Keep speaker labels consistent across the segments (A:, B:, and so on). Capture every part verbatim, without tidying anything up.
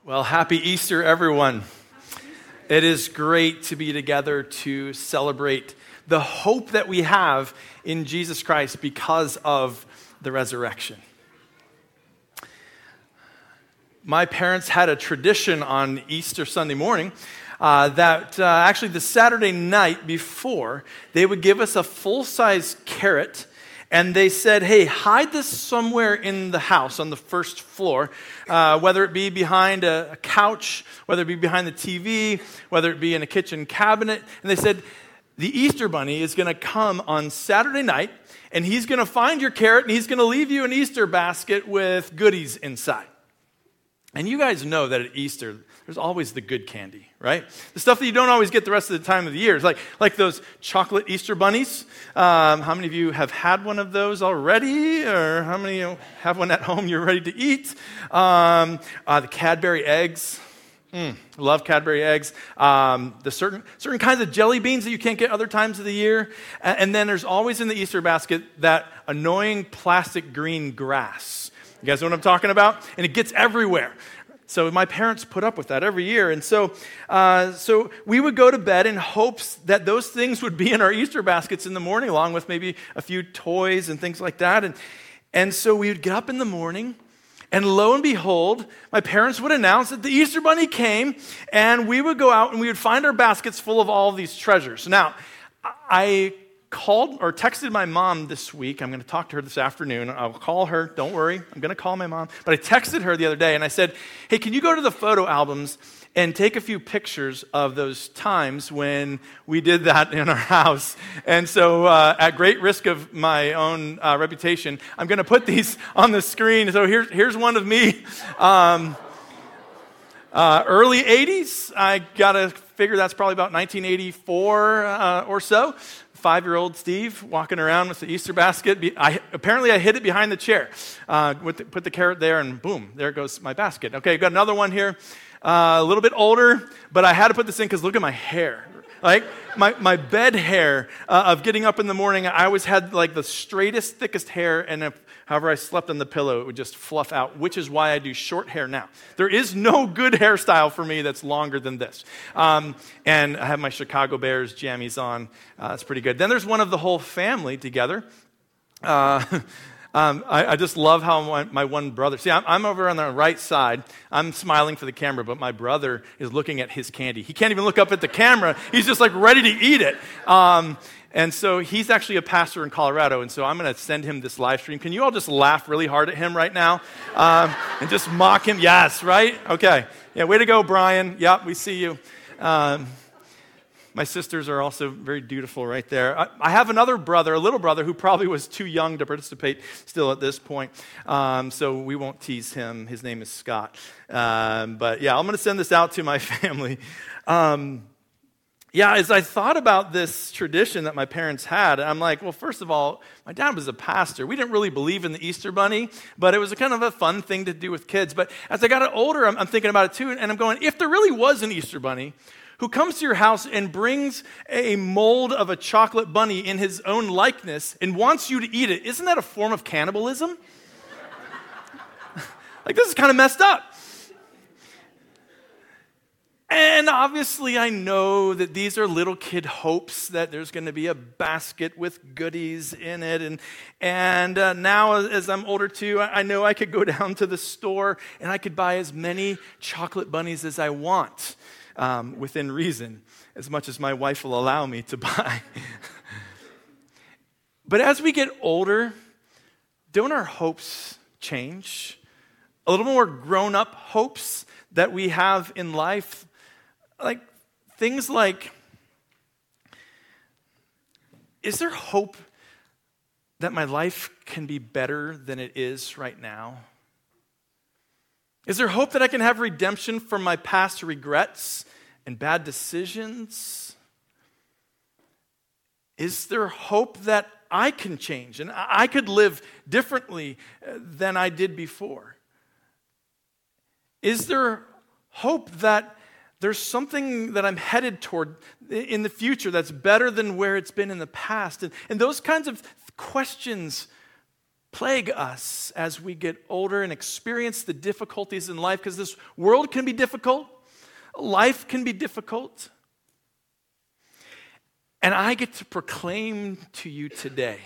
A: Well, happy Easter, everyone. It is great to be together to celebrate the hope that we have in Jesus Christ because of the resurrection. My parents had a tradition on Easter Sunday morning uh, that uh, actually the Saturday night before, they would give us a full-size carrot. And they said, hey, hide this somewhere in the house on the first floor, uh, whether it be behind a, a couch, whether it be behind the T V, whether it be in a kitchen cabinet. And they said, the Easter Bunny is going to come on Saturday night, and he's going to find your carrot, and he's going to leave you an Easter basket with goodies inside. And you guys know that at Easter, there's always the good candy, right? The stuff that you don't always get the rest of the time of the year. It's like, like those chocolate Easter bunnies. Um, how many of you have had one of those already? Or how many of you have one at home you're ready to eat? Um, uh, the Cadbury eggs. Mm, love Cadbury eggs. Um, the certain certain kinds of jelly beans that you can't get other times of the year. And, and then there's always in the Easter basket that annoying plastic green grass. You guys know what I'm talking about? And it gets everywhere. So my parents put up with that every year. And so uh, so we would go to bed in hopes that those things would be in our Easter baskets in the morning, along with maybe a few toys and things like that. And, and so we would get up in the morning, and lo and behold, my parents would announce that the Easter Bunny came, and we would go out and we would find our baskets full of all of these treasures. Now, I called or texted my mom this week. I'm going to talk to her this afternoon. I'll call her. Don't worry. I'm going to call my mom. But I texted her the other day and I said, hey, can you go to the photo albums and take a few pictures of those times when we did that in our house? And so uh, at great risk of my own uh, reputation, I'm going to put these on the screen. So here's, here's one of me. Um, uh, early eighties. I got to figure that's probably about nineteen eighty-four uh, or so. Five-year-old Steve walking around with the Easter basket. I, apparently, I hid it behind the chair. Uh, with the, put the carrot there, and boom, there goes my basket. Okay, I've got another one here. Uh, a little bit older, but I had to put this in because look at my hair. Like, my, my bed hair uh, of getting up in the morning, I always had, like, the straightest, thickest hair, and if, however I slept on the pillow, it would just fluff out, which is why I do short hair now. There is no good hairstyle for me that's longer than this. Um, and I have my Chicago Bears jammies on. Uh, that's pretty good. Then there's one of the whole family together. Uh Um, I, I just love how my, my one brother, see, I'm, I'm over on the right side. I'm smiling for the camera, but my brother is looking at his candy. He can't even look up at the camera. He's just like ready to eat it. Um, and so he's actually a pastor in Colorado, and so I'm going to send him this live stream. Can you all just laugh really hard at him right now um, and just mock him? Yes, right? Okay. Yeah, way to go, Brian. Yep, we see you. Um, My sisters are also very dutiful right there. I, I have another brother, a little brother, who probably was too young to participate still at this point. Um, so we won't tease him. His name is Scott. Um, but yeah, I'm going to send this out to my family. Um, yeah, as I thought about this tradition that my parents had, I'm like, well, first of all, my dad was a pastor. We didn't really believe in the Easter Bunny, but it was a kind of a fun thing to do with kids. But as I got older, I'm, I'm thinking about it too, and I'm going, if there really was an Easter Bunny who comes to your house and brings a mold of a chocolate bunny in his own likeness and wants you to eat it, isn't that a form of cannibalism? Like, this is kind of messed up. And obviously, I know that these are little kid hopes that there's going to be a basket with goodies in it. And and uh, now, as I'm older too, I know I could go down to the store and I could buy as many chocolate bunnies as I want. Um, within reason, as much as my wife will allow me to buy. But as we get older, don't our hopes change? A little more grown-up hopes that we have in life, like things like, is there hope that my life can be better than it is right now? Is there hope that I can have redemption from my past regrets and bad decisions? Is there hope that I can change and I could live differently than I did before? Is there hope that there's something that I'm headed toward in the future that's better than where it's been in the past? And, and those kinds of questions plague us as we get older and experience the difficulties in life, because this world can be difficult, life can be difficult. And I get to proclaim to you today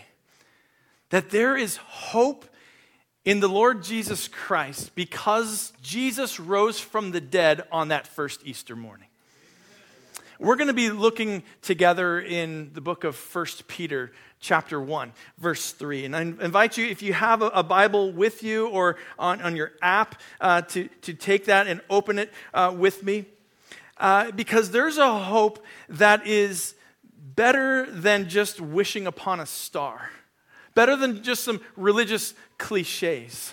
A: that there is hope in the Lord Jesus Christ because Jesus rose from the dead on that first Easter morning. We're going to be looking together in the book of First Peter chapter one, verse three. And I invite you, if you have a, a Bible with you or on, on your app, uh, to, to take that and open it uh, with me. Uh, because there's a hope that is better than just wishing upon a star. Better than just some religious cliches.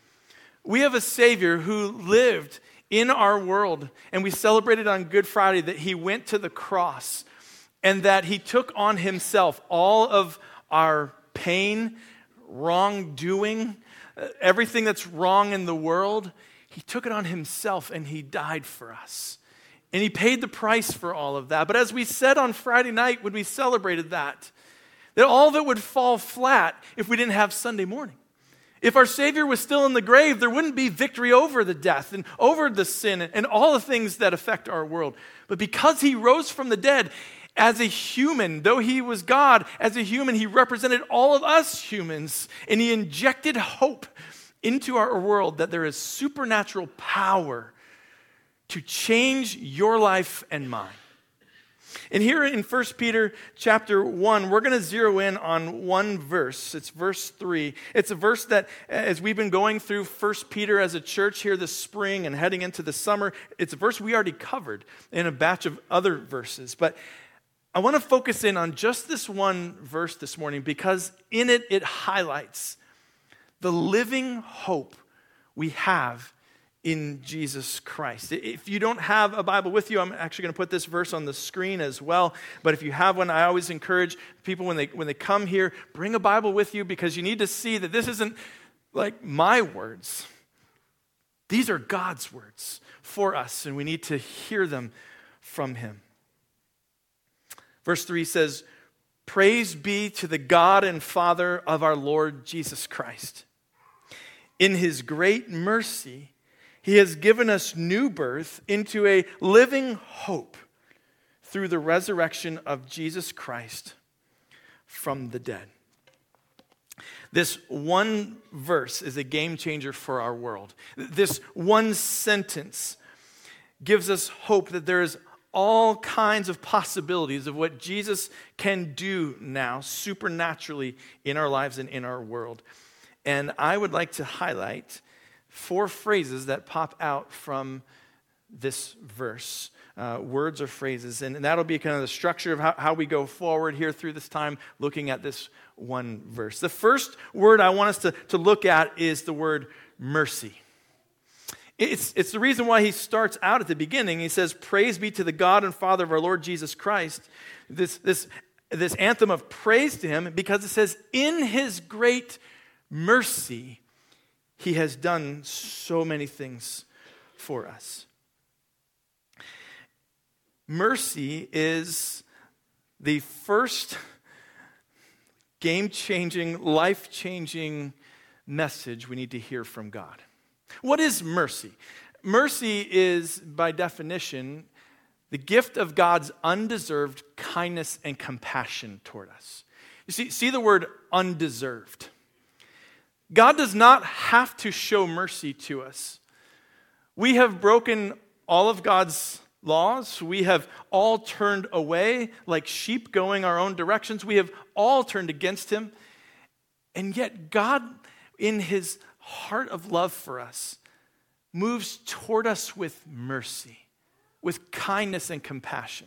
A: We have a Savior who lived in our world, and we celebrated on Good Friday that he went to the cross and that he took on himself all of our pain, wrongdoing, uh, everything that's wrong in the world. He took it on himself and he died for us. And he paid the price for all of that. But as we said on Friday night when we celebrated that, that all of it would fall flat if we didn't have Sunday morning. If our Savior was still in the grave, there wouldn't be victory over the death and over the sin and all the things that affect our world. But because he rose from the dead, as a human, though he was God, as a human, he represented all of us humans, and he injected hope into our world that there is supernatural power to change your life and mine. And here in First Peter chapter one, we're going to zero in on one verse. It's verse three. It's a verse that, as we've been going through First Peter as a church here this spring and heading into the summer, it's a verse we already covered in a batch of other verses. But I want to focus in on just this one verse this morning because in it, it highlights the living hope we have in Jesus Christ. If you don't have a Bible with you, I'm actually going to put this verse on the screen as well. But if you have one, I always encourage people when they when they come here, bring a Bible with you because you need to see that this isn't like my words. These are God's words for us, and we need to hear them from him. Verse three says, "Praise be to the God and Father of our Lord Jesus Christ. In his great mercy, he has given us new birth into a living hope through the resurrection of Jesus Christ from the dead." This one verse is a game changer for our world. This one sentence gives us hope that there is all kinds of possibilities of what Jesus can do now supernaturally in our lives and in our world. And I would like to highlight four phrases that pop out from this verse, uh, words or phrases. And, and that'll be kind of the structure of how, how we go forward here through this time looking at this one verse. The first word I want us to, to look at is the word mercy. It's, it's the reason why he starts out at the beginning. He says, "Praise be to the God and Father of our Lord Jesus Christ." This, this, this anthem of praise to him because it says, in his great mercy, he has done so many things for us. Mercy is the first game-changing, life-changing message we need to hear from God. What is mercy? Mercy is, by definition, the gift of God's undeserved kindness and compassion toward us. You see, see the word undeserved. God does not have to show mercy to us. We have broken all of God's laws. We have all turned away like sheep going our own directions. We have all turned against him. And yet God, in his heart of love for us, moves toward us with mercy, with kindness and compassion.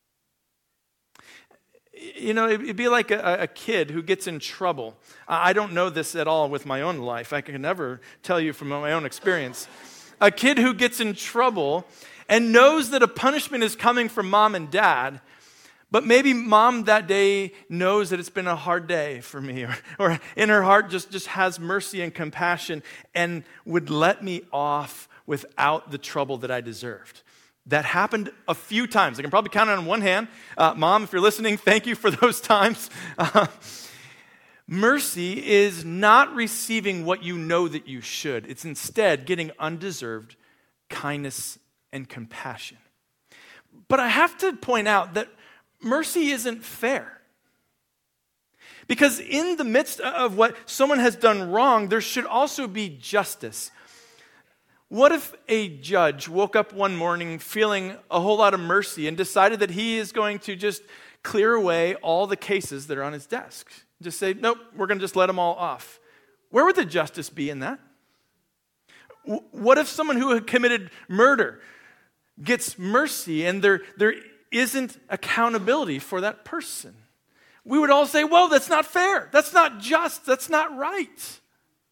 A: You know, it'd be like a, a kid who gets in trouble. I don't know this at all with my own life. I can never tell you from my own experience. A kid who gets in trouble and knows that a punishment is coming from mom and dad, but maybe mom that day knows that it's been a hard day for me, or, or in her heart just, just has mercy and compassion and would let me off without the trouble that I deserved. That happened a few times. I can probably count it on one hand. Uh, Mom, if you're listening, thank you for those times. Uh, Mercy is not receiving what you know that you should. It's instead getting undeserved kindness and compassion. But I have to point out that mercy isn't fair. Because in the midst of what someone has done wrong, there should also be justice. What if a judge woke up one morning feeling a whole lot of mercy and decided that he is going to just clear away all the cases that are on his desk? Just say, nope, we're going to just let them all off. Where would the justice be in that? What if someone who had committed murder gets mercy and there, there isn't accountability for that person? We would all say, well, that's not fair. That's not just. That's not right.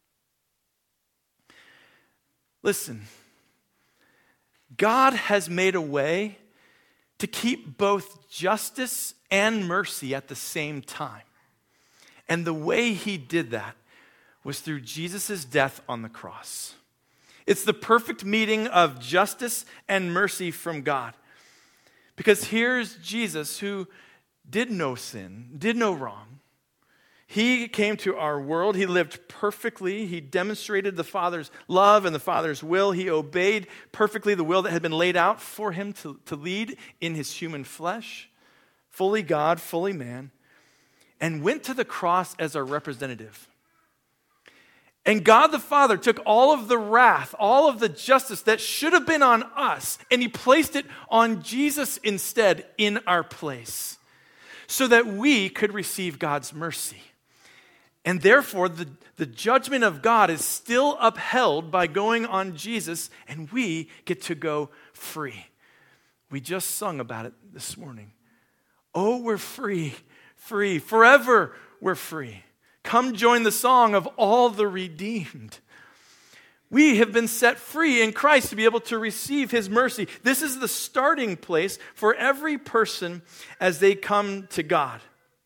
A: Listen, God has made a way to keep both justice and mercy at the same time. And the way he did that was through Jesus' death on the cross. It's the perfect meeting of justice and mercy from God. Because here's Jesus, who did no sin, did no wrong. He came to our world. He lived perfectly. He demonstrated the Father's love and the Father's will. He obeyed perfectly the will that had been laid out for him to, to lead in his human flesh. Fully God, fully man. And went to the cross as our representative. And God the Father took all of the wrath, all of the justice that should have been on us, and he placed it on Jesus instead in our place, so that we could receive God's mercy. And therefore, the, the judgment of God is still upheld by going on Jesus, and we get to go free. We just sung about it this morning. Oh, we're free. Free. Forever we're free. Come join the song of all the redeemed. We have been set free in Christ to be able to receive his mercy. This is the starting place for every person as they come to God.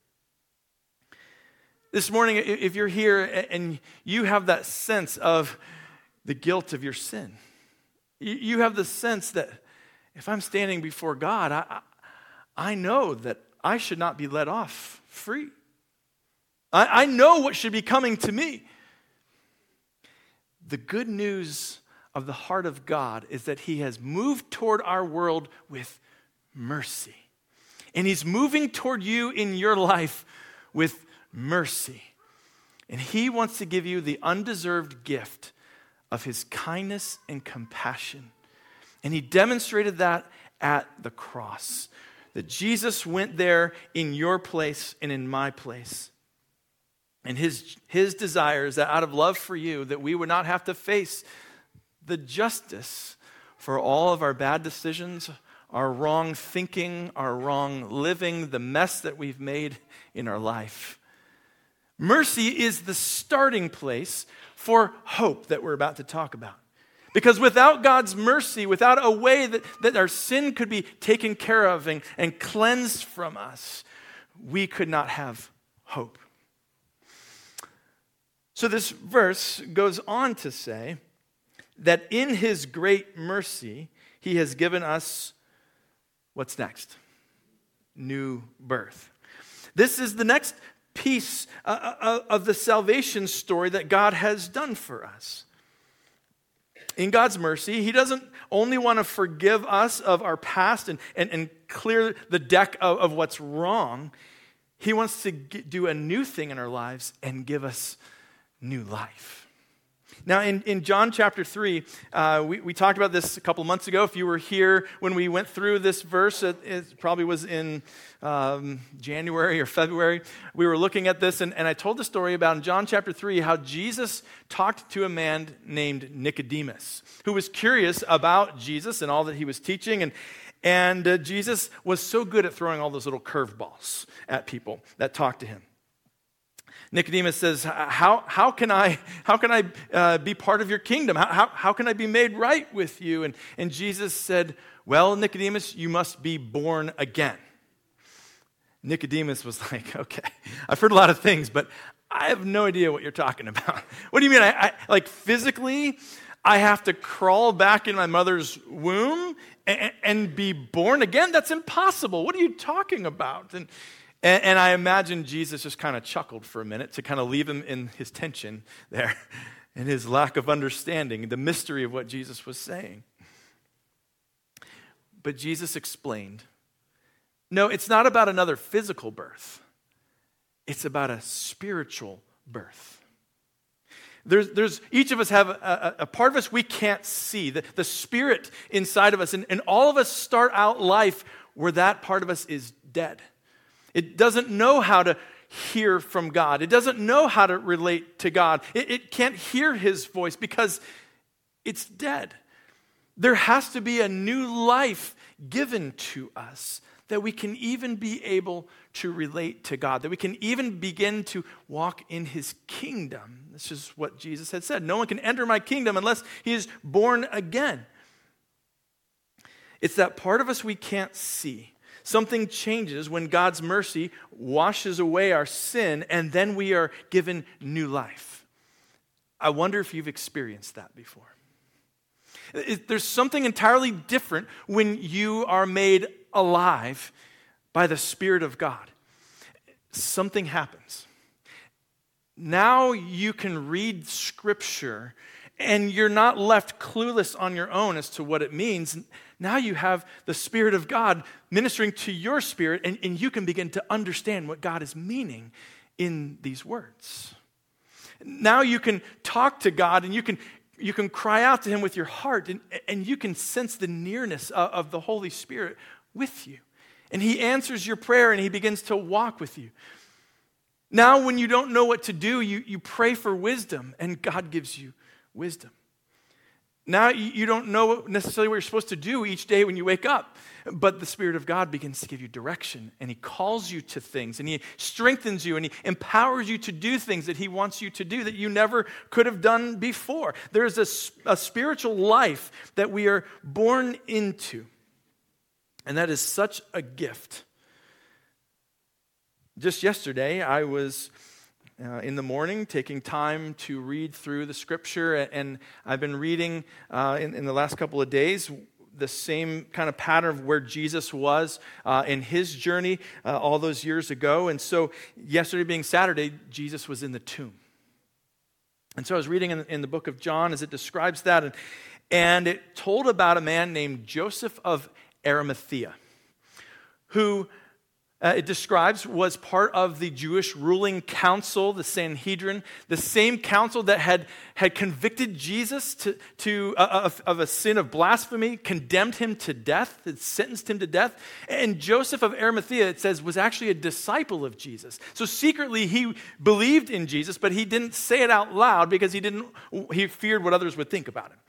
A: This morning, if you're here and you have that sense of the guilt of your sin, you have the sense that if I'm standing before God, I, I know that I should not be let off free. I, I know what should be coming to me. The good news of the heart of God is that he has moved toward our world with mercy. And he's moving toward you in your life with mercy. And he wants to give you the undeserved gift of his kindness and compassion. And he demonstrated that at the cross. That Jesus went there in your place and in my place. And his, his desire is that out of love for you, that we would not have to face the justice for all of our bad decisions, our wrong thinking, our wrong living, the mess that we've made in our life. Mercy is the starting place for hope that we're about to talk about. Because without God's mercy, without a way that, that our sin could be taken care of and, and cleansed from us, we could not have hope. So this verse goes on to say that in his great mercy, he has given us, what's next? New birth. This is the next piece uh, of the salvation story that God has done for us. In God's mercy, he doesn't only want to forgive us of our past and, and, and clear the deck of, of what's wrong. He wants to get, do a new thing in our lives and give us new life. Now, in, in John chapter three, uh, we, we talked about this a couple months ago. If you were here when we went through this verse, it, it probably was in um, January or February. We were looking at this, and, and I told the story about in John chapter three how Jesus talked to a man named Nicodemus, who was curious about Jesus and all that he was teaching. And, and uh, Jesus was so good at throwing all those little curveballs at people that talked to him. Nicodemus says, how, how can I, how can I uh, be part of your kingdom? How, how, how can I be made right with you? And, and Jesus said, well, Nicodemus, you must be born again. Nicodemus was like, okay, I've heard a lot of things, but I have no idea what you're talking about. What do you mean? I, I like physically, I have to crawl back in my mother's womb and, and be born again? That's impossible. What are you talking about? And And, and I imagine Jesus just kind of chuckled for a minute to kind of leave him in his tension there and his lack of understanding, the mystery of what Jesus was saying. But Jesus explained, no, it's not about another physical birth. It's about a spiritual birth. There's, there's, each of us have a, a, a part of us we can't see, the, the spirit inside of us. And, and all of us start out life where that part of us is dead. It doesn't know how to hear from God. It doesn't know how to relate to God. It, it can't hear his voice because it's dead. There has to be a new life given to us that we can even be able to relate to God, that we can even begin to walk in his kingdom. This is what Jesus had said. No one can enter my kingdom unless he is born again. It's that part of us we can't see. Something changes when God's mercy washes away our sin, and then we are given new life. I wonder if you've experienced that before. There's something entirely different when you are made alive by the Spirit of God. Something happens. Now you can read Scripture and you're not left clueless on your own as to what it means. Now you have the Spirit of God ministering to your spirit, and, and you can begin to understand what God is meaning in these words. Now you can talk to God and you can You can cry out to him with your heart, and, and you can sense the nearness of, of the Holy Spirit with you. And he answers your prayer and he begins to walk with you. Now when you don't know what to do, you, you pray for wisdom and God gives you wisdom. Now you, you don't know necessarily what you're supposed to do each day when you wake up, but the Spirit of God begins to give you direction, and he calls you to things, and he strengthens you, and he empowers you to do things that he wants you to do that you never could have done before. There's a, a spiritual life that we are born into, and that is such a gift. Just yesterday, I was Uh, in the morning, taking time to read through the Scripture, and I've been reading uh, in, in the last couple of days the same kind of pattern of where Jesus was uh, in his journey uh, all those years ago. And so yesterday being Saturday, Jesus was in the tomb. And so I was reading in, in the book of John as it describes that, and, and it told about a man named Joseph of Arimathea, who Uh, it describes was part of the Jewish ruling council, the Sanhedrin, the same council that had, had convicted Jesus to, to uh, of, of a sin of blasphemy, condemned him to death, had sentenced him to death. And Joseph of Arimathea, it says, was actually a disciple of Jesus. So secretly he believed in Jesus, but he didn't say it out loud because he didn't. He feared what others would think about him.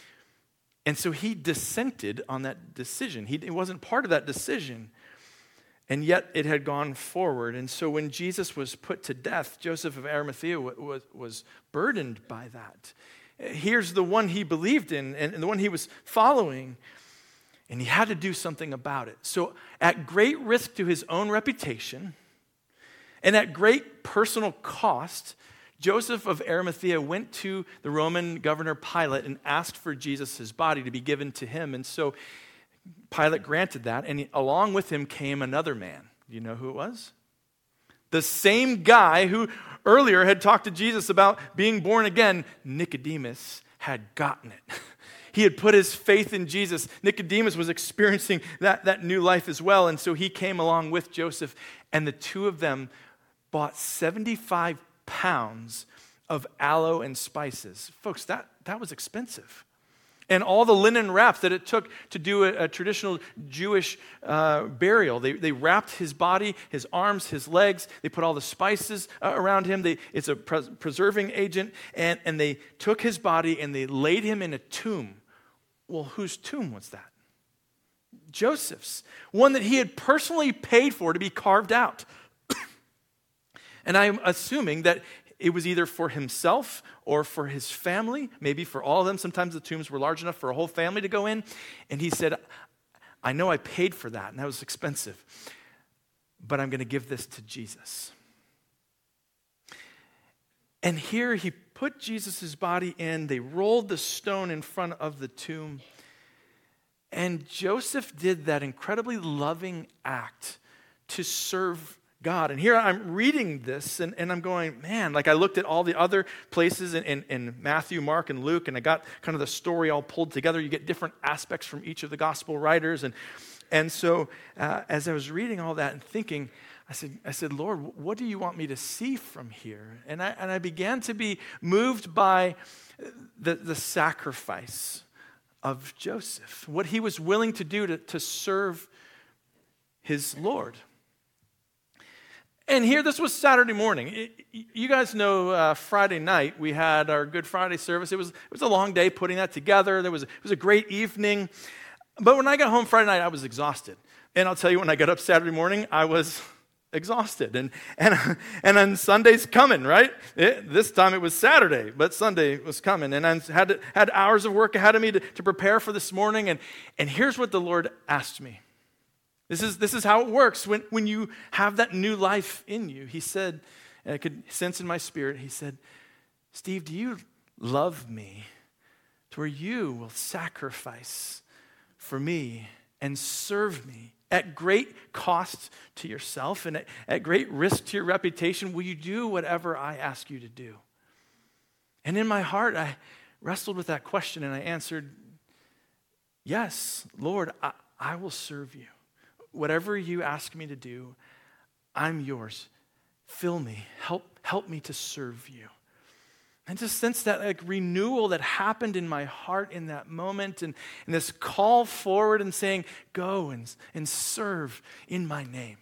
A: And so he dissented on that decision. He, he wasn't part of that decision. And yet it had gone forward. And so when Jesus was put to death, Joseph of Arimathea was, was burdened by that. Here's the one he believed in and the one he was following. And he had to do something about it. So at great risk to his own reputation and at great personal cost, Joseph of Arimathea went to the Roman governor Pilate and asked for Jesus' body to be given to him. And so Pilate granted that, and he, along with him came another man. Do you know who it was? The same guy who earlier had talked to Jesus about being born again. Nicodemus had gotten it. He had put his faith in Jesus. Nicodemus was experiencing that, that new life as well, and so he came along with Joseph, and the two of them bought seventy-five pounds of aloe and spices. Folks, that, that was expensive. And all the linen wraps that it took to do a, a traditional Jewish uh, burial. They, they wrapped his body, his arms, his legs. They put all the spices uh, around him. They, it's a pres- preserving agent. And, and they took his body and they laid him in a tomb. Well, whose tomb was that? Joseph's. One that he had personally paid for to be carved out. And I'm assuming that it was either for himself or for his family, maybe for all of them. Sometimes the tombs were large enough for a whole family to go in. And he said, I know I paid for that, and that was expensive, but I'm going to give this to Jesus. And here he put Jesus' body in. They rolled the stone in front of the tomb. And Joseph did that incredibly loving act to serve God. And here I'm reading this, and, and I'm going, man, like I looked at all the other places in, in, in Matthew, Mark, and Luke, and I got kind of the story all pulled together. You get different aspects from each of the gospel writers. And, and so uh, as I was reading all that and thinking, I said, I said, Lord, what do you want me to see from here? And I, and I began to be moved by the, the sacrifice of Joseph, what he was willing to do to, to serve his Lord. And here, this was Saturday morning. It, you guys know uh, Friday night, we had our Good Friday service. It was, it was a long day putting that together. There was, it was a great evening. But when I got home Friday night, I was exhausted. And I'll tell you, when I got up Saturday morning, I was exhausted. And and and then Sunday's coming, right? It, this time it was Saturday, but Sunday was coming. And I had, had hours of work ahead of me to, to prepare for this morning. And, and here's what the Lord asked me. This is, this is how it works when, when you have that new life in you. He said, and I could sense in my spirit, he said, Steve, do you love me to where you will sacrifice for me and serve me at great cost to yourself and at, at great risk to your reputation? Will you do whatever I ask you to do? And in my heart, I wrestled with that question and I answered, yes, Lord, I, I will serve you. Whatever you ask me to do, I'm yours. Fill me. Help, help me to serve you. And just sense that like renewal that happened in my heart in that moment, and, and this call forward and saying, go and, and serve in my name.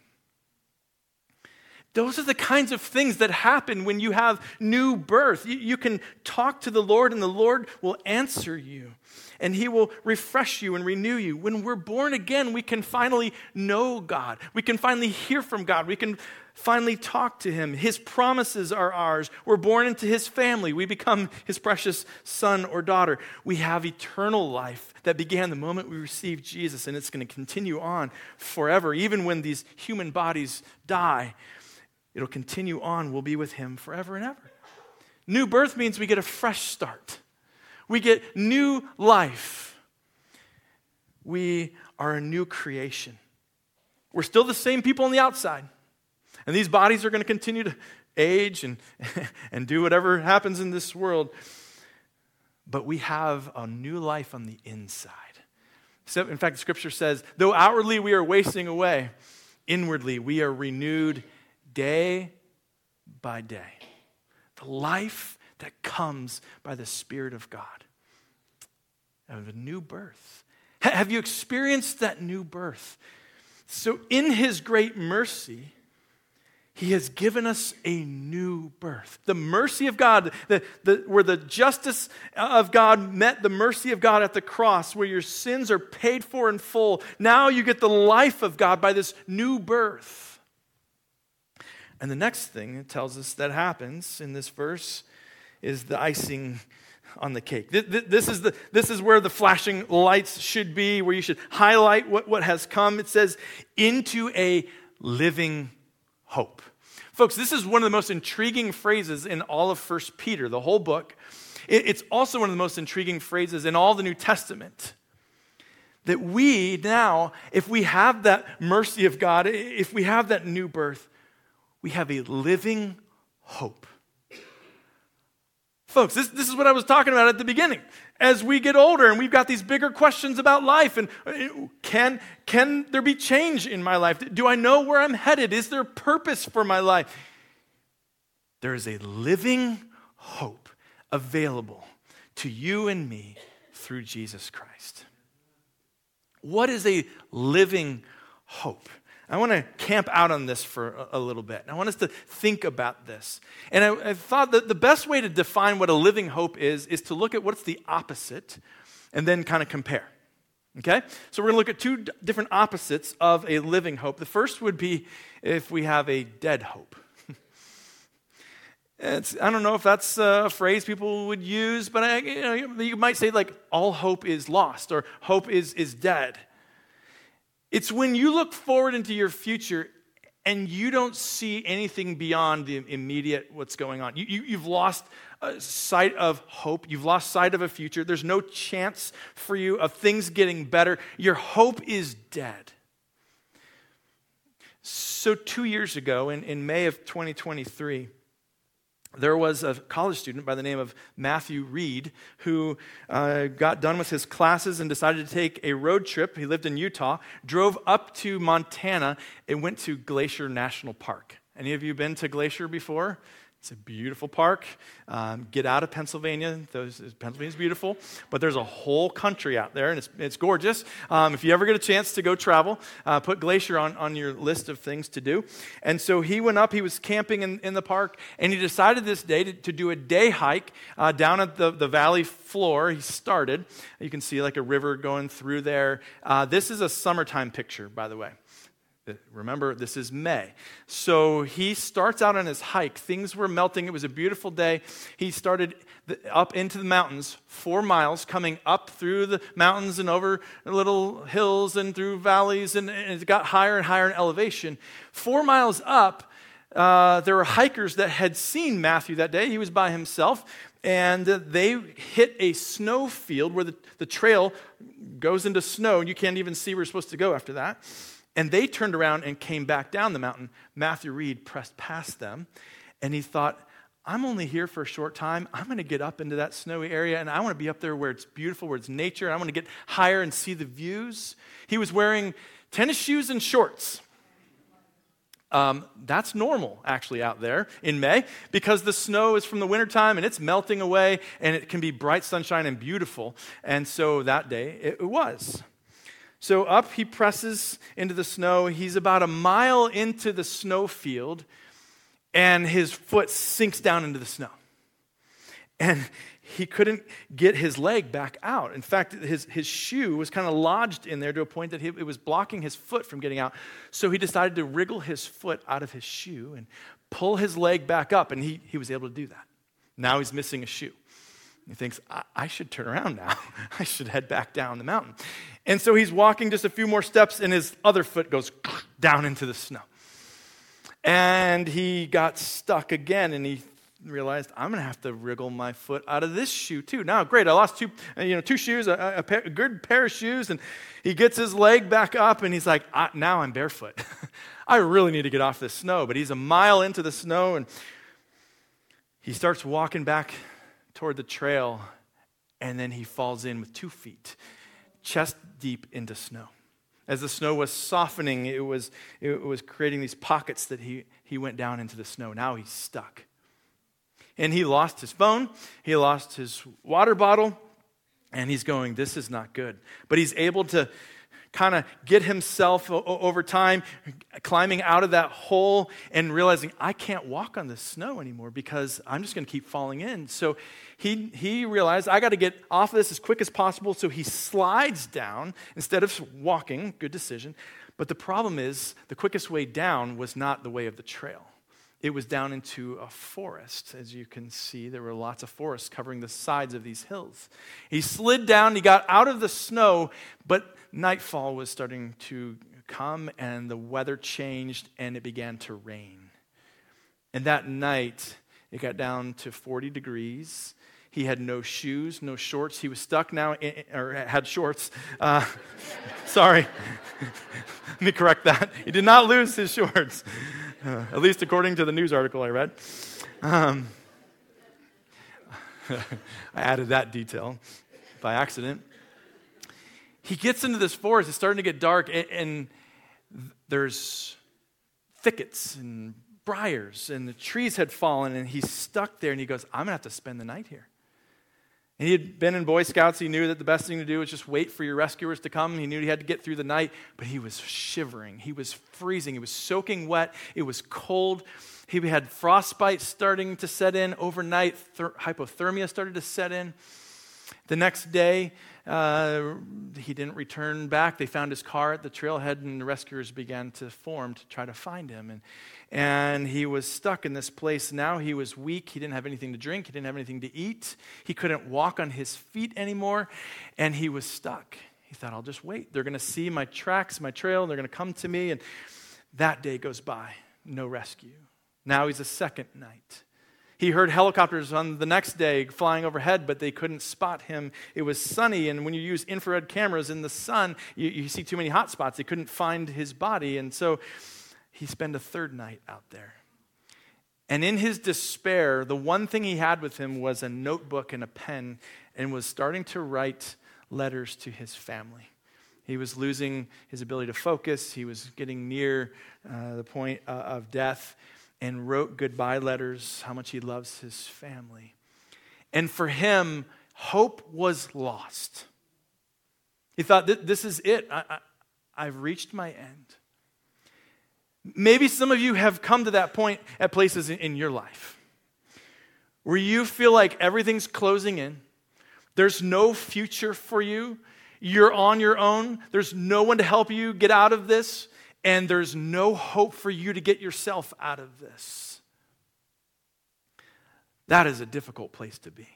A: Those are the kinds of things that happen when you have new birth. You, you can talk to the Lord and the Lord will answer you. And he will refresh you and renew you. When we're born again, we can finally know God. We can finally hear from God. We can finally talk to him. His promises are ours. We're born into his family. We become his precious son or daughter. We have eternal life that began the moment we received Jesus, and it's going to continue on forever. Even when these human bodies die, it'll continue on. We'll be with him forever and ever. New birth means we get a fresh start. We get new life. We are a new creation. We're still the same people on the outside. And these bodies are going to continue to age and, and do whatever happens in this world. But we have a new life on the inside. So, in fact, the scripture says, though outwardly we are wasting away, inwardly we are renewed day by day. The life that comes by the Spirit of God. Of a new birth. Have you experienced that new birth? So in his great mercy, he has given us a new birth. The mercy of God, the, the, where the justice of God met the mercy of God at the cross, where your sins are paid for in full. Now you get the life of God by this new birth. And the next thing it tells us that happens in this verse is the icing on the cake. This is, the, this is where the flashing lights should be, where you should highlight what, what has come. It says, into a living hope. Folks, this is one of the most intriguing phrases in all of First Peter, the whole book. It's also one of the most intriguing phrases in all the New Testament. That we now, if we have that mercy of God, if we have that new birth, we have a living hope. Folks, this, this is what I was talking about at the beginning. As we get older and we've got these bigger questions about life, and can, can there be change in my life? Do I know where I'm headed? Is there purpose for my life? There is a living hope available to you and me through Jesus Christ. What is a living hope? I want to camp out on this for a, a little bit. I want us to think about this. And I, I thought that the best way to define what a living hope is, is to look at what's the opposite and then kind of compare. Okay? So we're going to look at two d- different opposites of a living hope. The first would be if we have a dead hope. It's, I don't know if that's a phrase people would use, but I, you know, you might say like all hope is lost or hope is, is dead. It's when you look forward into your future and you don't see anything beyond the immediate what's going on. You, you, you've lost uh, sight of hope. You've lost sight of a future. There's no chance for you of things getting better. Your hope is dead. So two years ago, in, in May of twenty twenty-three, there was a college student by the name of Matthew Reed who uh, got done with his classes and decided to take a road trip. He lived in Utah, drove up to Montana, and went to Glacier National Park. Any of you been to Glacier before? It's a beautiful park. Um, get out of Pennsylvania. Those, Pennsylvania's beautiful, but there's a whole country out there, and it's it's gorgeous. Um, if you ever get a chance to go travel, uh, put Glacier on, on your list of things to do. And so he went up. He was camping in, in the park, and he decided this day to, to do a day hike uh, down at the, the valley floor. He started. You can see like a river going through there. Uh, this is a summertime picture, by the way. Remember, this is May. So he starts out on his hike. Things were melting. It was a beautiful day. He started up into the mountains, four miles, coming up through the mountains and over little hills and through valleys, and, and it got higher and higher in elevation. Four miles up, uh, there were hikers that had seen Matthew that day. He was by himself, and they hit a snow field where the, the trail goes into snow, and you can't even see where you're supposed to go after that. And they turned around and came back down the mountain. Matthew Reed pressed past them, and he thought, I'm only here for a short time. I'm going to get up into that snowy area, and I want to be up there where it's beautiful, where it's nature. I want to get higher and see the views. He was wearing tennis shoes and shorts. Um, that's normal, actually, out there in May, because the snow is from the wintertime, and it's melting away, and it can be bright sunshine and beautiful. And so that day, it was. So up he presses into the snow. He's about a mile into the snow field, and his foot sinks down into the snow. And he couldn't get his leg back out. In fact, his, his shoe was kind of lodged in there to a point that he, it was blocking his foot from getting out. So he decided to wriggle his foot out of his shoe and pull his leg back up, and he, he was able to do that. Now he's missing a shoe. He thinks, I, I should turn around now. I should head back down the mountain. And so he's walking just a few more steps, and his other foot goes down into the snow. And he got stuck again, and he realized, I'm going to have to wriggle my foot out of this shoe too. Now, great, I lost two, you know, two shoes, a, a, pair, a good pair of shoes, and he gets his leg back up, and he's like, now I'm barefoot. I really need to get off this snow. But he's a mile into the snow, and he starts walking back toward the trail, and then he falls in with two feet, chest deep into snow. As the snow was softening, it was it was creating these pockets that he, he went down into the snow. Now he's stuck. And he lost his phone, he lost his water bottle, and he's going, this is not good. But he's able to kind of get himself o- over time, climbing out of that hole and realizing, I can't walk on this snow anymore because I'm just going to keep falling in. So he he realized, I got to get off of this as quick as possible. So he slides down instead of walking. Good decision. But the problem is, the quickest way down was not the way of the trail. It was down into a forest. As you can see, there were lots of forests covering the sides of these hills. He slid down, he got out of the snow, but nightfall was starting to come, and the weather changed, and it began to rain. And that night, it got down to forty degrees. He had no shoes, no shorts. He was stuck now, in, or had shorts. Uh, sorry. Let me correct that. He did not lose his shorts, uh, at least according to the news article I read. Um, I added that detail by accident. He gets into this forest. It's starting to get dark, and, and there's thickets and briars, and the trees had fallen, and he's stuck there, and he goes, I'm going to have to spend the night here. And he had been in Boy Scouts. He knew that the best thing to do was just wait for your rescuers to come. He knew he had to get through the night, but he was shivering. He was freezing. He was soaking wet. It was cold. He had frostbite starting to set in overnight. Ther- hypothermia started to set in. The next day, uh, he didn't return back. They found his car at the trailhead, and the rescuers began to form to try to find him. And, and he was stuck in this place. Now he was weak. He didn't have anything to drink. He didn't have anything to eat. He couldn't walk on his feet anymore, and he was stuck. He thought, I'll just wait. They're going to see my tracks, my trail, and they're going to come to me. And that day goes by. No rescue. Now he's a second night. He heard helicopters on the next day flying overhead, but they couldn't spot him. It was sunny, and when you use infrared cameras in the sun, you, you see too many hot spots. They couldn't find his body, and so he he spent a third night out there. And in his despair, the one thing he had with him was a notebook and a pen, and was starting to write letters to his family. He was losing his ability to focus. He was getting near uh, the point uh, of death, and wrote goodbye letters, how much he loves his family. And for him, hope was lost. He thought, this is it. I, I, I've reached my end. Maybe some of you have come to that point at places in, in your life where you feel like everything's closing in. There's no future for you. You're on your own. There's no one to help you get out of this. And there's no hope for you to get yourself out of this. That is a difficult place to be.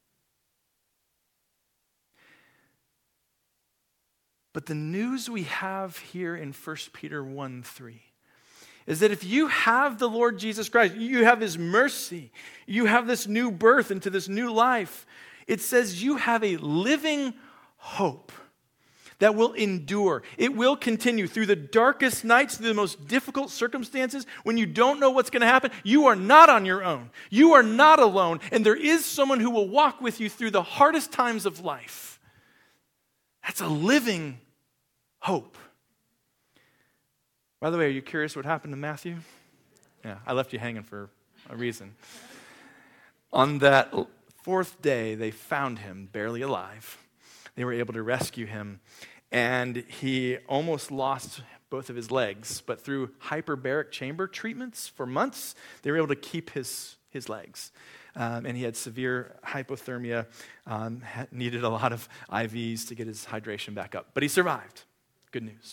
A: But the news we have here in First Peter one three is that if you have the Lord Jesus Christ, you have his mercy, you have this new birth into this new life, it says you have a living hope that will endure. It will continue through the darkest nights, through the most difficult circumstances, when you don't know what's going to happen. You are not on your own. You are not alone. And there is someone who will walk with you through the hardest times of life. That's a living hope. By the way, are you curious what happened to Matthew? Yeah, I left you hanging for a reason. On that fourth day, they found him barely alive. They were able to rescue him, and he almost lost both of his legs, but through hyperbaric chamber treatments for months, they were able to keep his, his legs. Um, and he had severe hypothermia, um, had, needed a lot of I Vs to get his hydration back up. But he survived. Good news.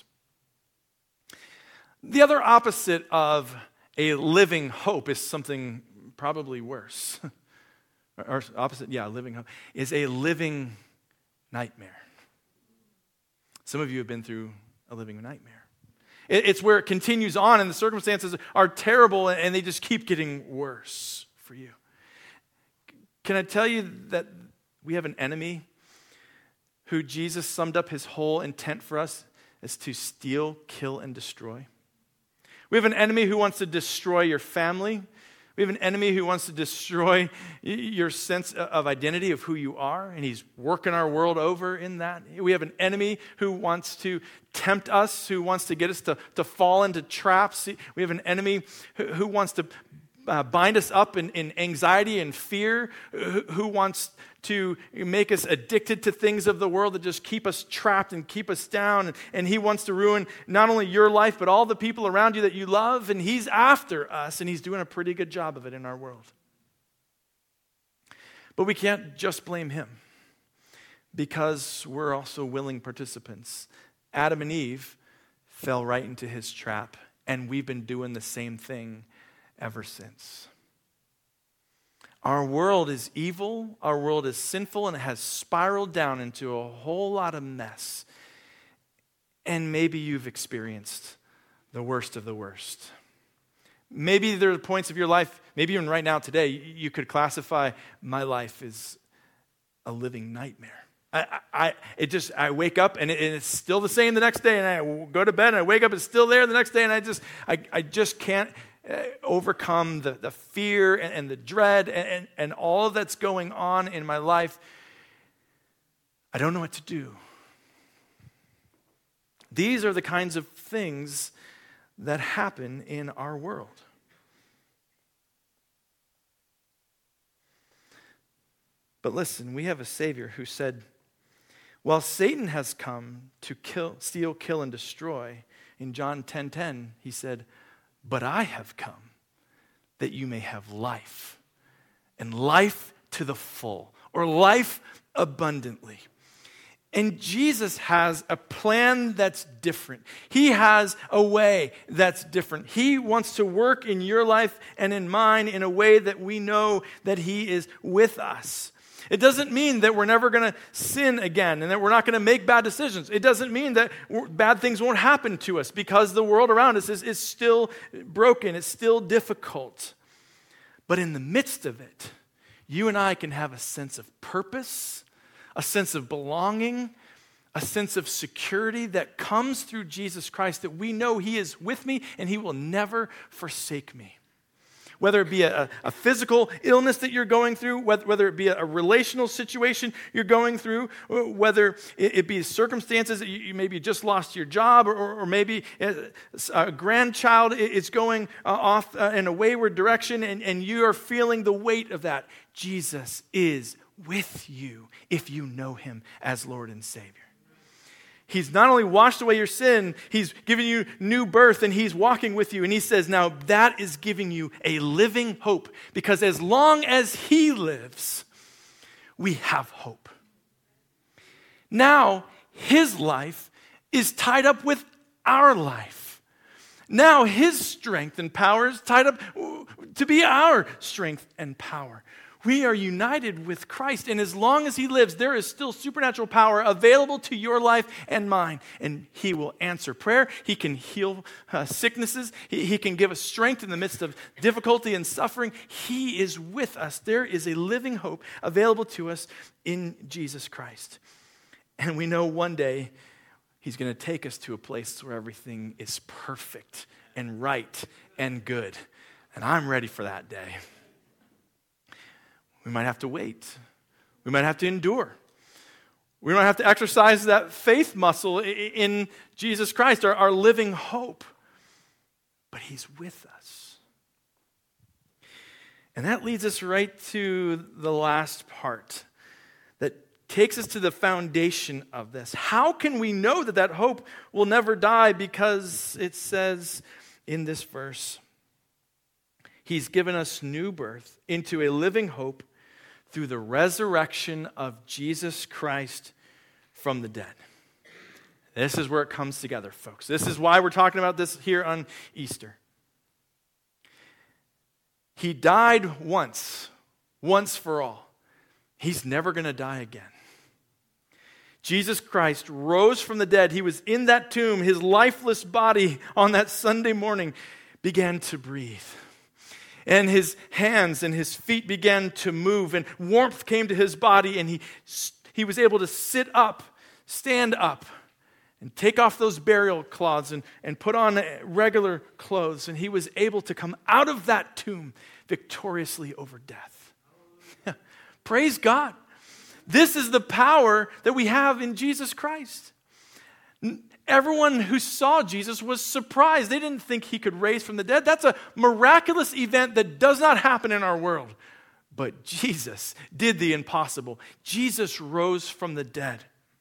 A: The other opposite of a living hope is something probably worse. or opposite, yeah, living hope, is a living nightmare. Some of you have been through a living nightmare. It's where it continues on and the circumstances are terrible and they just keep getting worse for you. Can I tell you that we have an enemy who Jesus summed up his whole intent for us as to steal, kill, and destroy? We have an enemy who wants to destroy your family. We have an enemy who wants to destroy your sense of identity of who you are, and he's working our world over in that. We have an enemy who wants to tempt us, who wants to get us to, to fall into traps. We have an enemy who, who wants to uh, bind us up in, in anxiety and fear, who, who wants to make us addicted to things of the world that just keep us trapped and keep us down. And, and he wants to ruin not only your life, but all the people around you that you love. And he's after us, and he's doing a pretty good job of it in our world. But we can't just blame him, because we're also willing participants. Adam and Eve fell right into his trap, and we've been doing the same thing ever since. Our world is evil, our world is sinful, and it has spiraled down into a whole lot of mess. And maybe you've experienced the worst of the worst. Maybe there are points of your life, maybe even right now today, you could classify my life as a living nightmare. I, I, it just, I wake up and, it, and it's still the same the next day, and I go to bed and I wake up, it's still there the next day, and I just, I, I just can't overcome the, the fear and, and the dread and, and, and all that's going on in my life. I don't know what to do. These are the kinds of things that happen in our world. But listen, we have a Savior who said, while Satan has come to kill, steal, kill, and destroy, in John ten ten, he said, but I have come that you may have life, and life to the full, or life abundantly. And Jesus has a plan that's different. He has a way that's different. He wants to work in your life and in mine in a way that we know that he is with us. It doesn't mean that we're never going to sin again and that we're not going to make bad decisions. It doesn't mean that bad things won't happen to us, because the world around us is, is still broken. It's still difficult. But in the midst of it, you and I can have a sense of purpose, a sense of belonging, a sense of security that comes through Jesus Christ, that we know he is with me and he will never forsake me. Whether it be a, a physical illness that you're going through, whether, whether it be a, a relational situation you're going through, whether it, it be circumstances that you, you maybe just lost your job, or, or maybe a, a grandchild is going uh, off uh, in a wayward direction and, and you are feeling the weight of that. Jesus is with you if you know him as Lord and Savior. He's not only washed away your sin, he's given you new birth and he's walking with you. And he says, now that is giving you a living hope, because as long as he lives, we have hope. Now his life is tied up with our life. Now his strength and power is tied up to be our strength and power. We are united with Christ, and as long as he lives, there is still supernatural power available to your life and mine, and he will answer prayer. He can heal uh, sicknesses. He, he can give us strength in the midst of difficulty and suffering. He is with us. There is a living hope available to us in Jesus Christ, and we know one day he's going to take us to a place where everything is perfect and right and good, and I'm ready for that day. We might have to wait. We might have to endure. We might have to exercise that faith muscle in Jesus Christ, our, our living hope. But he's with us. And that leads us right to the last part that takes us to the foundation of this. How can we know that that hope will never die? Because it says in this verse, he's given us new birth into a living hope through the resurrection of Jesus Christ from the dead. This is where it comes together, folks. This is why we're talking about this here on Easter. He died once, once for all. He's never going to die again. Jesus Christ rose from the dead. He was in that tomb. His lifeless body on that Sunday morning began to breathe. And his hands and his feet began to move, and warmth came to his body, and he, he was able to sit up, stand up, and take off those burial cloths and, and put on regular clothes. And he was able to come out of that tomb victoriously over death. Praise God. This is the power that we have in Jesus Christ. Everyone who saw Jesus was surprised. They didn't think he could raise from the dead. That's a miraculous event that does not happen in our world. But Jesus did the impossible. Jesus rose from the dead.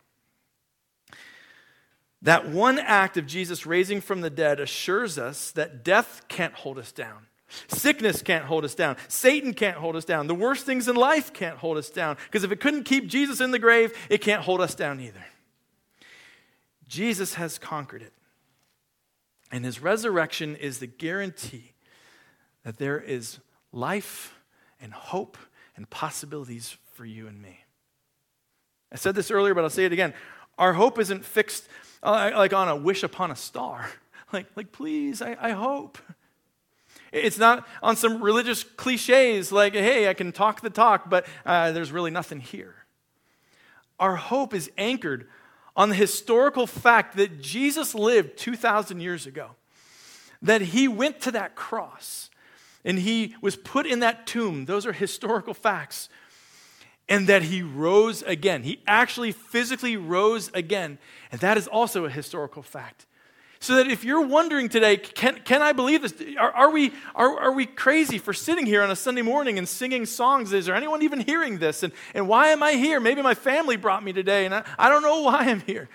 A: That one act of Jesus raising from the dead assures us that death can't hold us down. Sickness can't hold us down. Satan can't hold us down. The worst things in life can't hold us down. Because if it couldn't keep Jesus in the grave, it can't hold us down either. Jesus has conquered it. And his resurrection is the guarantee that there is life and hope and possibilities for you and me. I said this earlier, but I'll say it again. Our hope isn't fixed uh, like on a wish upon a star. Like, like please, I, I hope. It's not on some religious cliches like, hey, I can talk the talk, but uh, there's really nothing here. Our hope is anchored on the historical fact that Jesus lived two thousand years ago, that he went to that cross and he was put in that tomb. Those are historical facts. And that he rose again. He actually physically rose again. And that is also a historical fact. So that if you're wondering today, can, can I believe this? Are, are, we, are, are we crazy for sitting here on a Sunday morning and singing songs? Is there anyone even hearing this? And, and why am I here? Maybe my family brought me today, and I, I don't know why I'm here.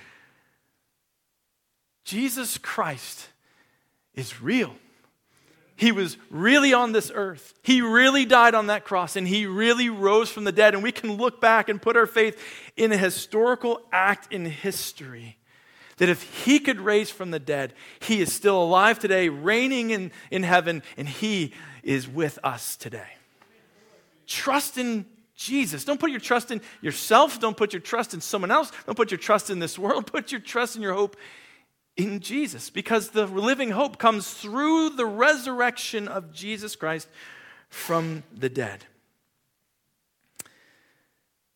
A: Jesus Christ is real. He was really on this earth. He really died on that cross, and he really rose from the dead. And we can look back and put our faith in a historical act in history. That if he could raise from the dead, he is still alive today, reigning in, in heaven, and he is with us today. Trust in Jesus. Don't put your trust in yourself. Don't put your trust in someone else. Don't put your trust in this world. Put your trust and your hope in Jesus, because the living hope comes through the resurrection of Jesus Christ from the dead.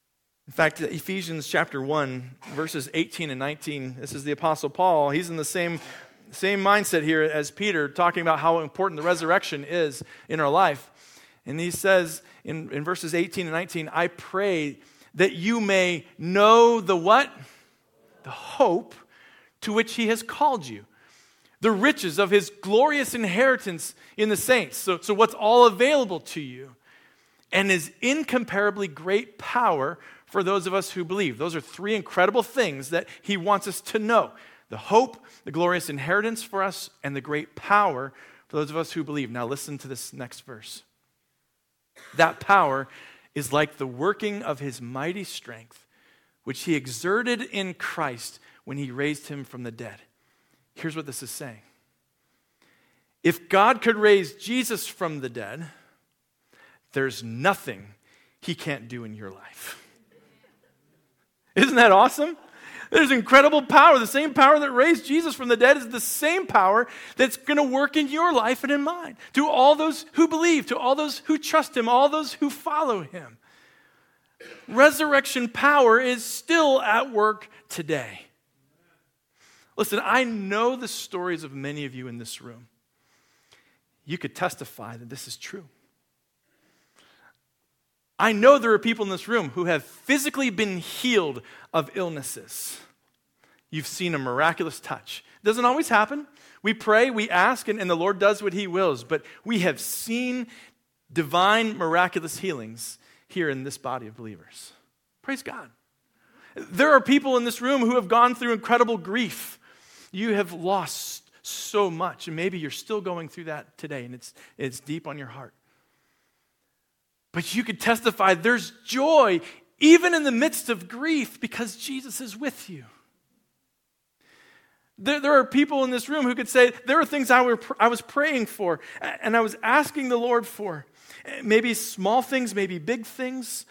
A: In fact, Ephesians chapter one, verses eighteen and nineteen, this is the Apostle Paul. He's in the same, same mindset here as Peter, talking about how important the resurrection is in our life. And he says in, in verses eighteen and nineteen, I pray that you may know the what? The hope to which he has called you. The riches of his glorious inheritance in the saints. So, so what's all available to you. And his incomparably great power for those of us who believe. Those are three incredible things that he wants us to know. The hope, the glorious inheritance for us, and the great power for those of us who believe. Now listen to this next verse. That power is like the working of his mighty strength, which he exerted in Christ when he raised him from the dead. Here's what this is saying. If God could raise Jesus from the dead, there's nothing he can't do in your life. Isn't that awesome? There's incredible power. The same power that raised Jesus from the dead is the same power that's going to work in your life and in mine. To all those who believe, to all those who trust him, all those who follow him. Resurrection power is still at work today. Listen, I know the stories of many of you in this room. You could testify that this is true. I know there are people in this room who have physically been healed of illnesses. You've seen a miraculous touch. It doesn't always happen. We pray, we ask, and, and the Lord does what he wills. But we have seen divine, miraculous healings here in this body of believers. Praise God. There are people in this room who have gone through incredible grief. You have lost so much, and maybe you're still going through that today, and it's, it's deep on your heart. But you could testify there's joy even in the midst of grief because Jesus is with you. There, there are people in this room who could say, there are things I, were, I was praying for and I was asking the Lord for. Maybe small things, maybe big things.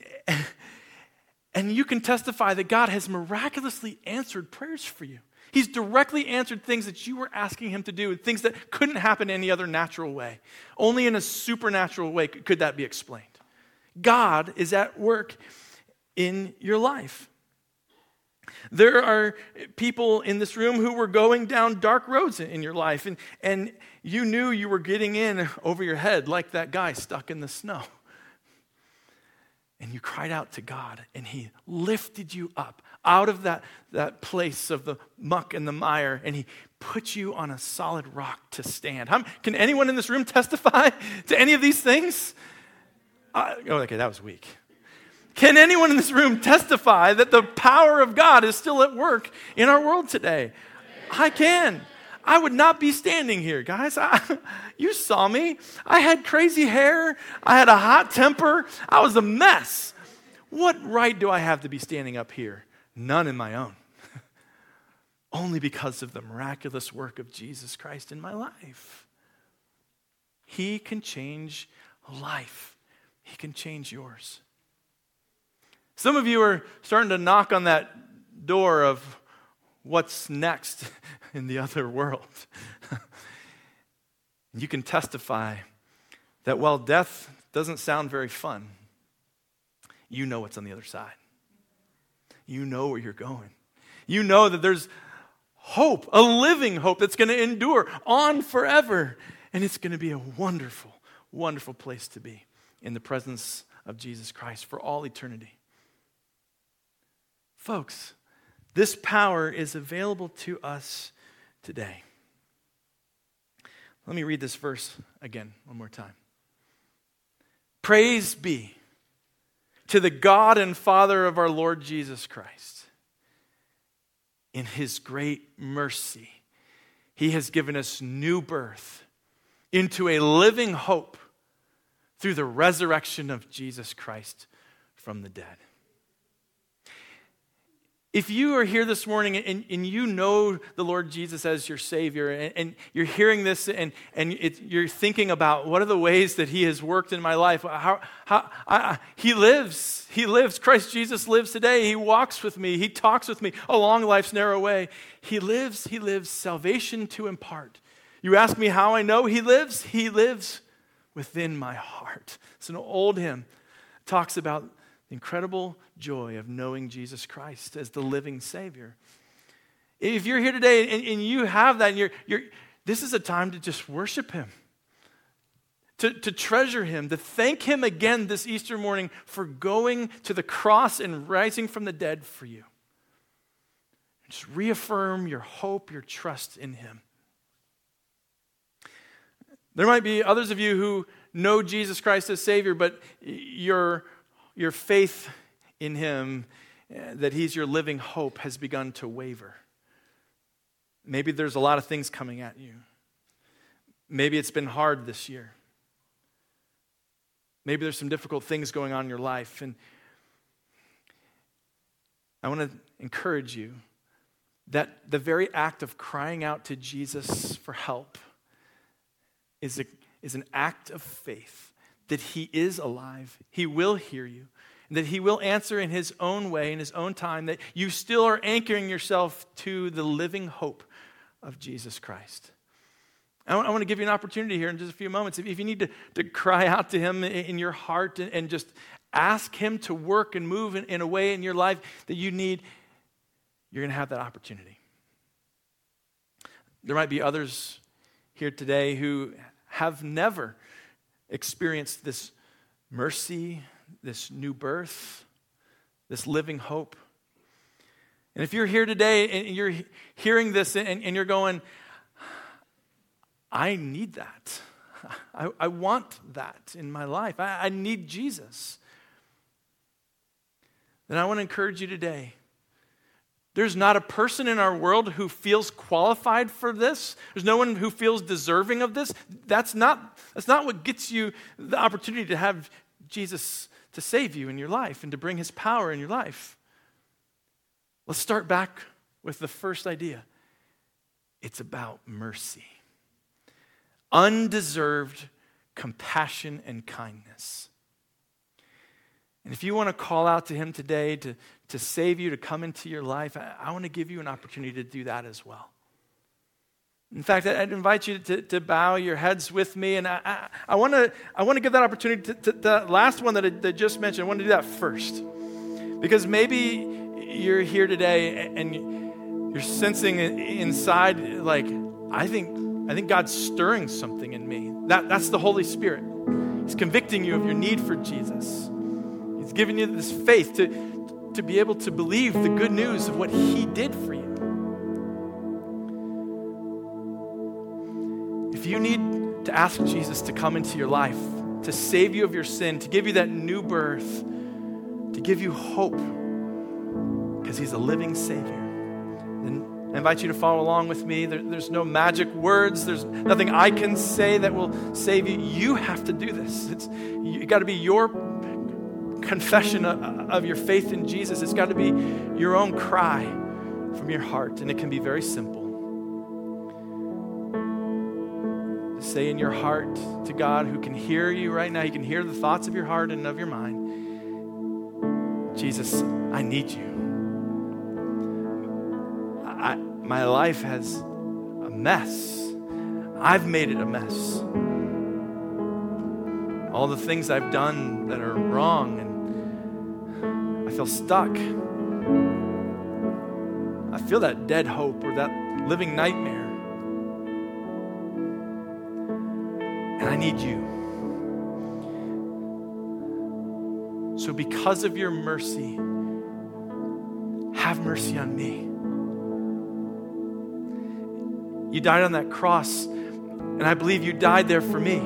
A: And you can testify that God has miraculously answered prayers for you. He's directly answered things that you were asking him to do, things that couldn't happen any other natural way. Only in a supernatural way could that be explained. God is at work in your life. There are people in this room who were going down dark roads in your life, and, and you knew you were getting in over your head like that guy stuck in the snow. And you cried out to God, and he lifted you up out of that, that place of the muck and the mire, and he put you on a solid rock to stand. How, can anyone in this room testify to any of these things? Uh, oh, okay, that was weak. Can anyone in this room testify that the power of God is still at work in our world today? I can. I would not be standing here, guys. I, you saw me. I had crazy hair. I had a hot temper. I was a mess. What right do I have to be standing up here? None in my own. Only because of the miraculous work of Jesus Christ in my life. He can change life. He can change yours. Some of you are starting to knock on that door of what's next in the other world. You can testify that while death doesn't sound very fun, you know what's on the other side. You know where you're going. You know that there's hope, a living hope that's going to endure on forever. And it's going to be a wonderful, wonderful place to be in the presence of Jesus Christ for all eternity. Folks, this power is available to us today. Let me read this verse again one more time. Praise be to the God and Father of our Lord Jesus Christ. In his great mercy, he has given us new birth into a living hope through the resurrection of Jesus Christ from the dead. If you are here this morning and, and you know the Lord Jesus as your Savior, and, and you're hearing this and, and it, you're thinking about what are the ways that he has worked in my life, how, how I, he lives, he lives, Christ Jesus lives today, he walks with me, he talks with me along life's narrow way. He lives, he lives salvation to impart. You ask me how I know he lives? He lives within my heart. It's an old hymn. It talks about The incredible joy of knowing Jesus Christ as the living Savior. If you're here today and, and you have that, and you're, you're, this is a time to just worship him, to, to treasure him, to thank him again this Easter morning for going to the cross and rising from the dead for you. Just reaffirm your hope, your trust in him. There might be others of you who know Jesus Christ as Savior, but your, your faith in him, that he's your living hope, has begun to waver. Maybe there's a lot of things coming at you. Maybe it's been hard this year. Maybe there's some difficult things going on in your life. And I want to encourage you that the very act of crying out to Jesus for help is, a, is an act of faith that he is alive, he will hear you, and that he will answer in his own way, in his own time, that you still are anchoring yourself to the living hope of Jesus Christ. I want, I want to give you an opportunity here in just a few moments. If, if you need to, to cry out to him in, in your heart and, and just ask him to work and move in, in a way in your life that you need, you're going to have that opportunity. There might be others here today who have never experienced this mercy, this new birth, this living hope. And if you're here today and you're hearing this and, and you're going, I need that. I, I want that in my life. I, I need Jesus. Then I want to encourage you today. There's not a person in our world who feels qualified for this. There's no one who feels deserving of this. That's not, that's not what gets you the opportunity to have Jesus to save you in your life and to bring his power in your life. Let's start back with the first idea. It's about mercy. Undeserved compassion and kindness. And if you want to call out to him today to, to save you, to come into your life, I, I want to give you an opportunity to do that as well. In fact, I'd invite you to, to bow your heads with me, and I, I, I want to I want to give that opportunity to, to the last one that I, that I just mentioned. I want to do that first. Because maybe you're here today and you're sensing inside, like, I think, I think God's stirring something in me. That, that's the Holy Spirit. He's convicting you of your need for Jesus. He's giving you this faith to, to be able to believe the good news of what he did for you. If you need to ask Jesus to come into your life, to save you of your sin, to give you that new birth, to give you hope, because he's a living Savior, then I invite you to follow along with me. There, there's no magic words. There's nothing I can say that will save you. You have to do this. It's you got to be your confession of, of your faith in Jesus. It's got to be your own cry from your heart, and it can be very simple. Just say in your heart to God, who can hear you right now. He can hear the thoughts of your heart and of your mind. Jesus, I need you. I, my life has a mess. I've made it a mess. All the things I've done that are wrong, and I feel stuck. I feel that dead hope or that living nightmare. And I need you. So because of your mercy, have mercy on me. You died on that cross, and I believe you died there for me.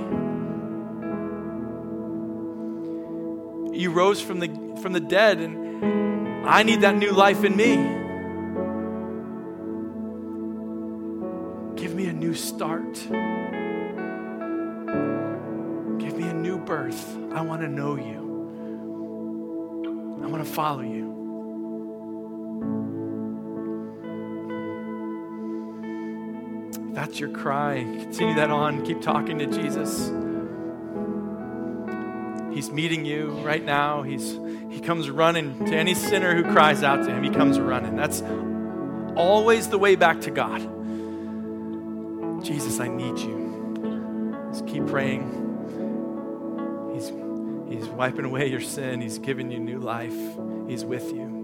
A: You rose from the from the dead, and I need that new life in me. Give me a new start. Give me a new birth. I want to know you. I want to follow you. If that's your cry, continue that on. Keep talking to Jesus. He's meeting you right now. He's he comes running to any sinner who cries out to him. He comes running. That's always the way back to God. Jesus, I need you. Just keep praying. He's He's wiping away your sin. He's giving you new life. He's with you.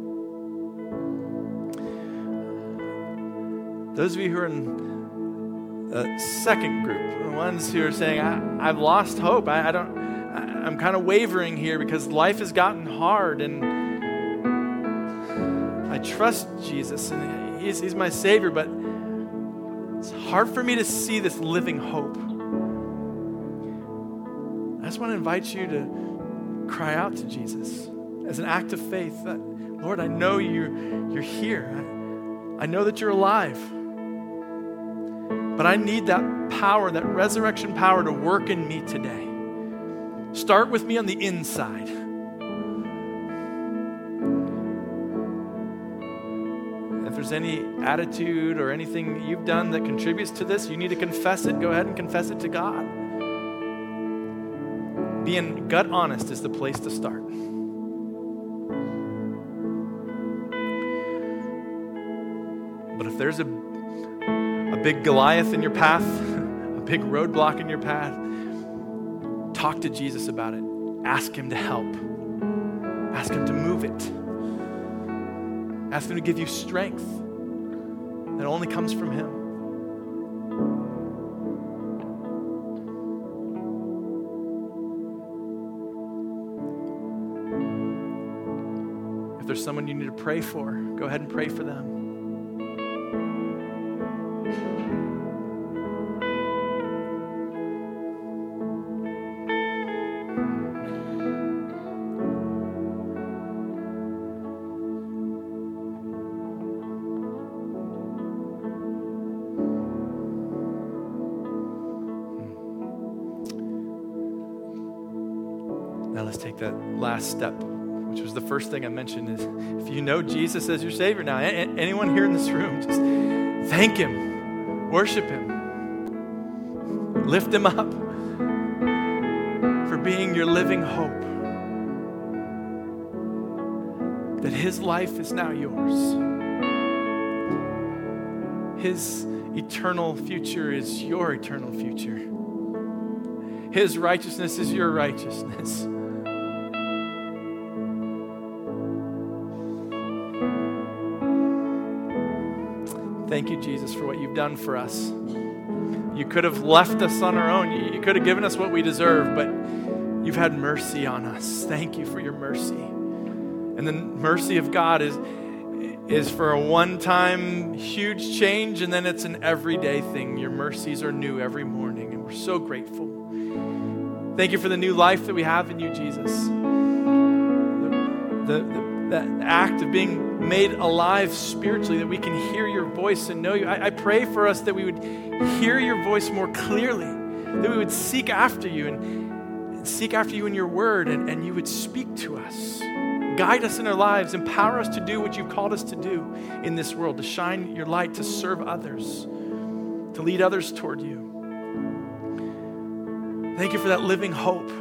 A: Those of you who are in the second group, the ones who are saying, I, I've lost hope. I, I don't, I, I'm kind of wavering here because life has gotten hard and I trust Jesus and he's, he's my Savior, but it's hard for me to see this living hope. I just want to invite you to cry out to Jesus as an act of faith that, Lord, I know you're, you're here. I, I know that you're alive. But I need that power, that resurrection power to work in me today. Start with me on the inside. If there's any attitude or anything that you've done that contributes to this, you need to confess it. Go ahead and confess it to God. Being gut honest is the place to start. But if there's a a big Goliath in your path, a big roadblock in your path, talk to Jesus about it. Ask him to help. Ask him to move it. Ask him to give you strength that only comes from him. If there's someone you need to pray for, go ahead and pray for them. Now let's take that last step, which was the first thing I mentioned, is if you know Jesus as your Savior now, anyone here in this room, just thank him, worship him, lift him up for being your living hope, that his life is now yours. His eternal future is your eternal future. His righteousness is your righteousness. Thank you, Jesus, for what you've done for us. You could have left us on our own. You could have given us what we deserve, but you've had mercy on us. Thank you for your mercy. And the mercy of God is, is for a one-time huge change, and then it's an everyday thing. Your mercies are new every morning, and we're so grateful. Thank you for the new life that we have in you, Jesus. The, the, the, that act of being made alive spiritually, that we can hear your voice and know you. I, I pray for us that we would hear your voice more clearly, that we would seek after you and, and seek after you in your word, and, and you would speak to us. Guide us in our lives. Empower us to do what you've called us to do in this world, to shine your light, to serve others, to lead others toward you. Thank you for that living hope.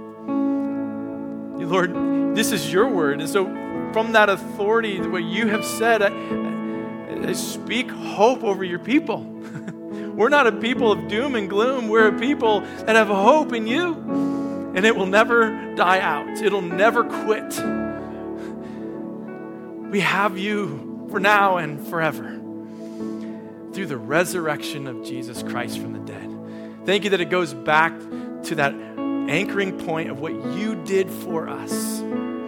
A: Lord, this is your word. And so from that authority, what you have said, I, I speak hope over your people. We're not a people of doom and gloom. We're a people that have hope in you. And it will never die out. It'll never quit. We have you for now and forever through the resurrection of Jesus Christ from the dead. Thank you that it goes back to that anchoring point of what you did for us.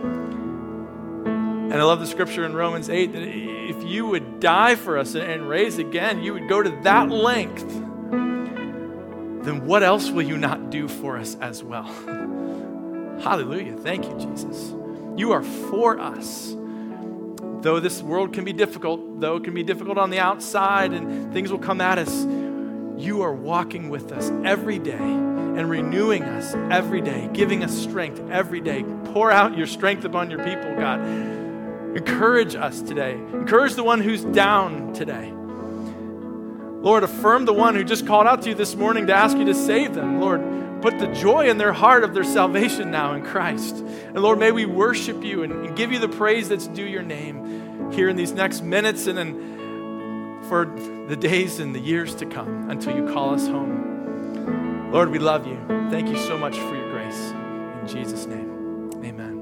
A: And I love the scripture in Romans eight that if you would die for us and raise again, you would go to that length, then what else will you not do for us as well? Hallelujah. Thank you, Jesus. You are for us. Though this world can be difficult, though it can be difficult on the outside and things will come at us, you are walking with us every day and renewing us every day, giving us strength every day. Pour out your strength upon your people, God. Encourage us today. Encourage the one who's down today. Lord, affirm the one who just called out to you this morning to ask you to save them. Lord, put the joy in their heart of their salvation now in Christ. And Lord, may we worship you and, and give you the praise that's due your name here in these next minutes and then for the days and the years to come until you call us home. Lord, we love you. Thank you so much for your grace. In Jesus' name, amen.